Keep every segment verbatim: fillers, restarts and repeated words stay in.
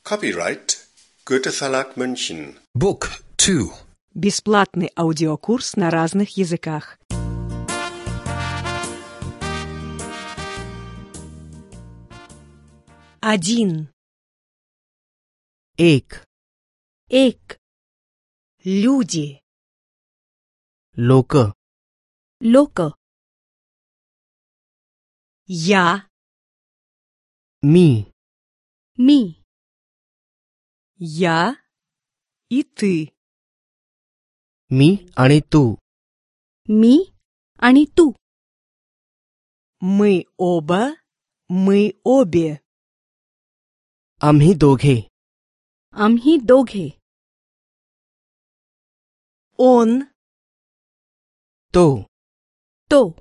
Copyright Goethe Verlag München. Book two. Бесплатный аудиокурс на разных языках. Один. एक. एक. Люди. लोक. Лока. Я. मी. Ми. Я и ты. मी आणि तू. Ми आणि ту. Мы оба, мы обе. आम्ही दोघे. आम्ही दोघे. Он. तो. То.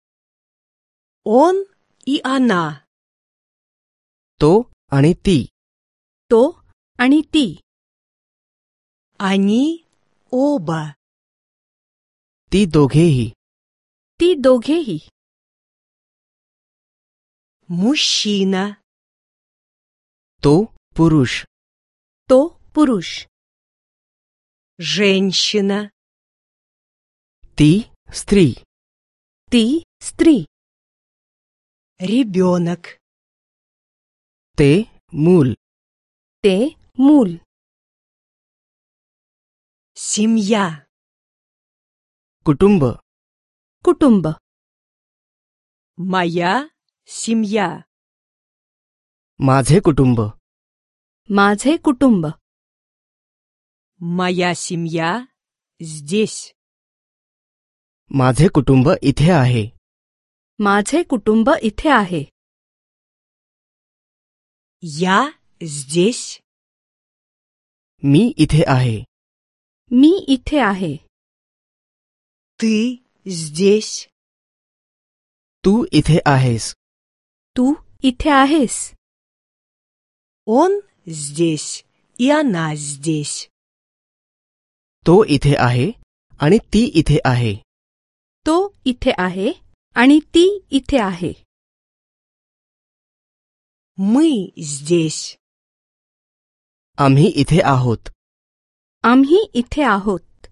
Он и она. तो आणि ती. То आणि ती. Они оба. ती दोघेही. ती दोघेही. Мужчина. तो पुरुष. То पुरुष. Женщина. ती स्त्री. Ты स्त्री. Ребенок. ते मूल. Те муль. Семья. कुटुंब. Кутумба. Моя семья. माझे कुटुंब. माझे कुटुंब. Моя семья здесь. माझे कुटुंब इथे आहे. माझे कुटुंब इथे आहे. Я здесь. मी इथे आहे. मी इथे आहे. Ты здесь. तू इथे आहेस. तू इथे आहेस. Он здесь, и она здесь. तो इथे आहे आणि ती इथे आहे. तो इथे आहे आणि ती इथे आहे. Мы здесь. आम्ही इथे आहोत. आम्ही इथे आहोत.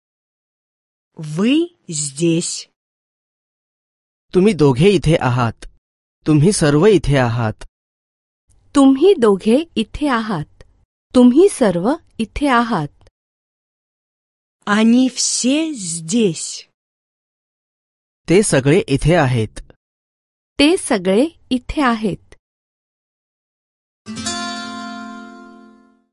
Вы здесь. तुम्ही दोघे इथे आहात. तुम्ही सर्व इथे आहात. तुम्ही दोघे इथे आहात. तुम्ही सर्व इथे आहात. Они все здесь. ते सगळे इथे आहेत. ते सगळे इथे आहेत.